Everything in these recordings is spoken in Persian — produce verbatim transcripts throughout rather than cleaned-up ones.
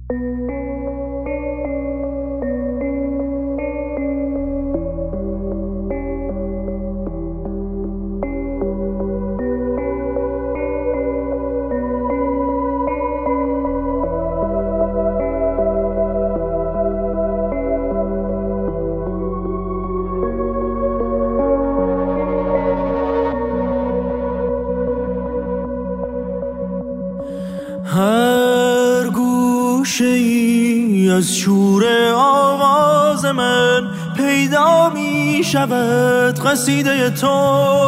هر گوشه ای از شور آواز من پیدا می شود قصیده تو،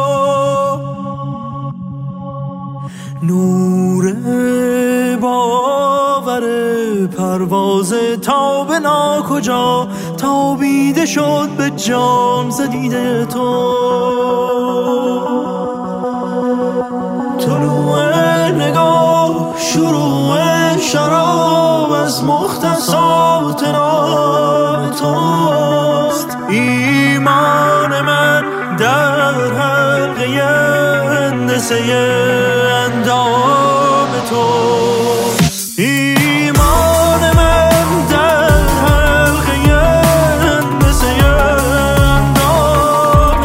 نور باور پرواز تا به ناکجا تابیده شد به جام ز دیده تو. طلوع نگاه شروع شراب از مختصات نام توست، ایمان من در حلقه هندسه اندام توست، ایمان من در حلقه هندسه اندام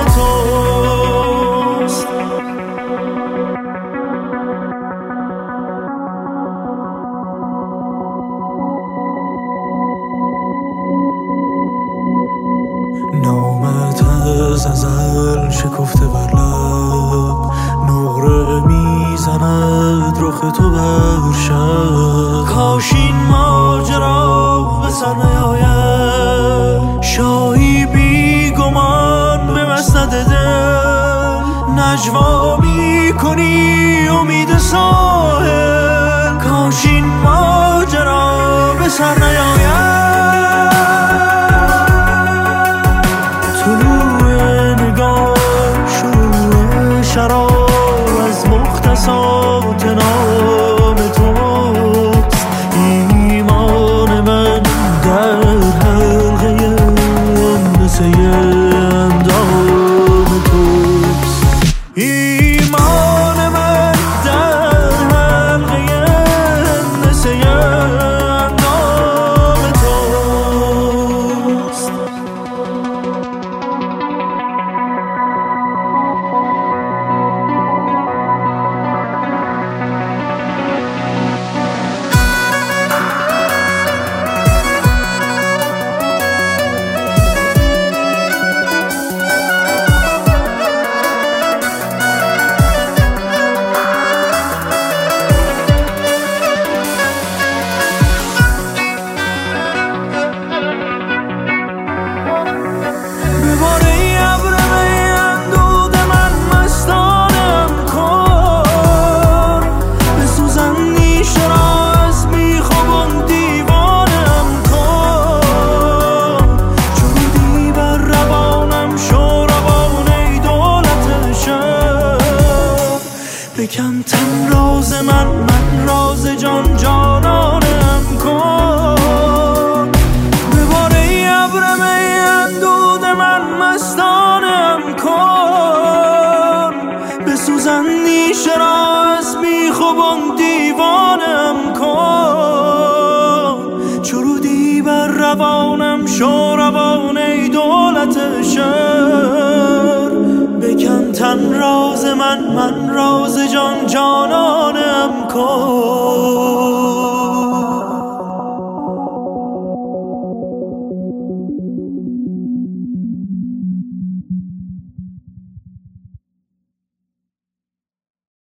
توست. نامت از ازل شکفته بر لب، نقره میزند رخ تو بر شب. کاش این ماجرا به سر نیاید، شاهی بی گمان به مسند دل نجوا میکنی امید ساحل. کاش این ماجرا به سر نیاید. شراب از مختصات نام توست، ایمان من در حلقه هندسه اندام توست، ایمان من در حلقه هندسه اندام توست. بکن تن راز من، من راز جان جانانم کن. بباره ای ابر می اندود من مستانم کن. بسوزن نیشه را از بیخوبان دیوانم کن. چرودی بر روانم شو روان ای دولت شهر. بکن تن راز من، من راز جان جانانم کن.